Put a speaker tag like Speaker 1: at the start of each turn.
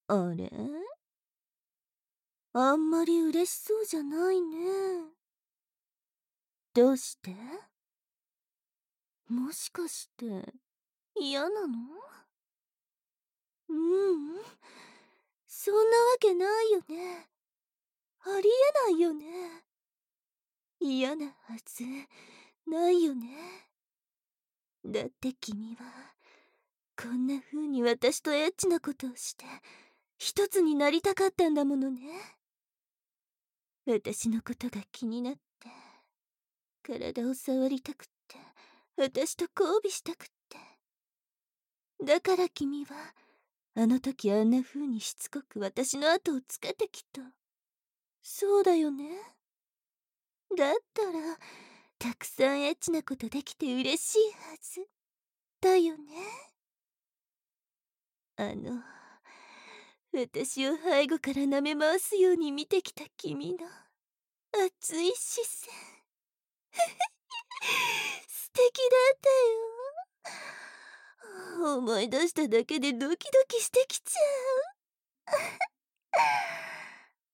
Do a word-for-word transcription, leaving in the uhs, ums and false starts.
Speaker 1: あれ、あんまり嬉しそうじゃないね。どうして？もしかして嫌なの？ううん、そんなわけないよね。ありえないよね。嫌なはずないよね。だって君はこんな風に私とエッチなことをして一つになりたかったんだものね。私のことが気になって体を触りたくって私と交尾したくって。だから君はあの時あんな風にしつこく私の後をつけてきた。そうだよね。だったらたくさんエッチなことできて嬉しいはずだよね。あの私を背後から舐め回すように見てきた君の熱い視線素敵だったよ。思い出しただけでドキドキしてきちゃう。